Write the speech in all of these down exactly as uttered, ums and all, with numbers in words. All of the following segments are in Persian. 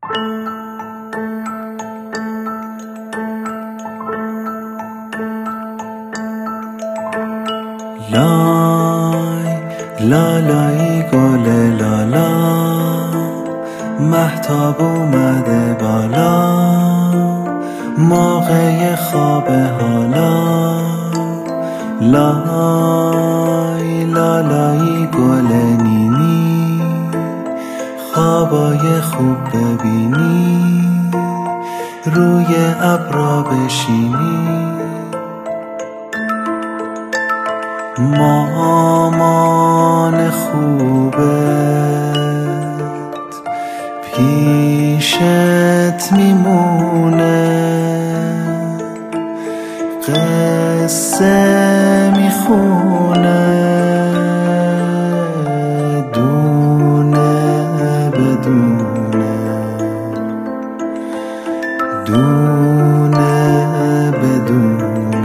لای لالایی گل لالا، مهتاب اومده بالا، موقع خواب حالا. لای لالایی گل نینی، خوابای خوب ببینی، روی ابرا بشینی. مامان خوبت پیشت میمونه، قصه میخونه، دونه بدونه، دونه بدونه.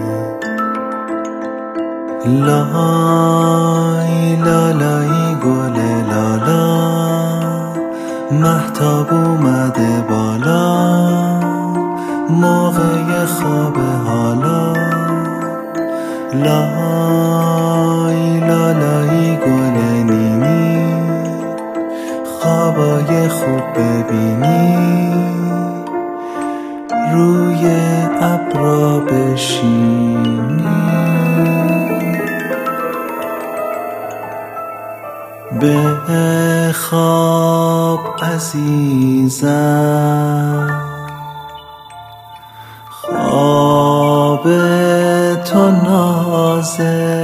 لای لالایی گل لالا، مهتاب اومده بالا، موقع خواب حالا. لای لالایی گل نینی، خوابای خوب ببینی، روی ابرا بشینی. بخواب عزیزم، خواب تو نازه،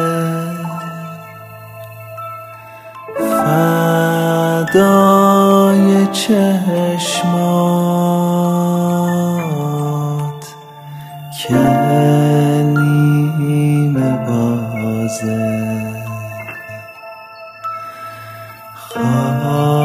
فدای چشمات که نیمه بازه.